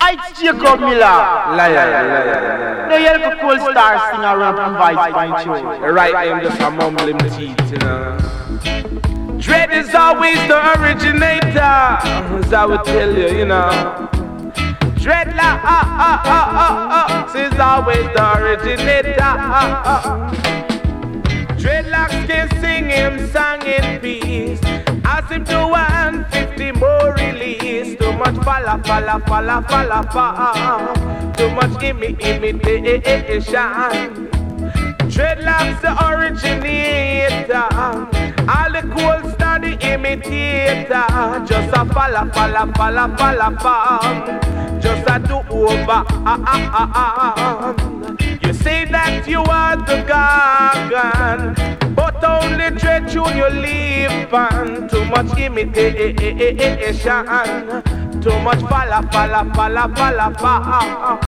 It's Jacob Miller. Liar. No, you're the cool star singer around Vice Point Show. Right, I'm just a mumbling teeth, you know. Dread is always the originator, as I would tell you, you know. Dreadlocks is always the originator. Dreadlocks can sing him song in peace. Ask him to 150 more release. Too much falla. Too much imitation. Dreadlocks the originator. All the cool star the imitator. Just a falla. Just a do over. You say that you are the gargan, but only dread tune you leave on. Too much imitation. Too much falla.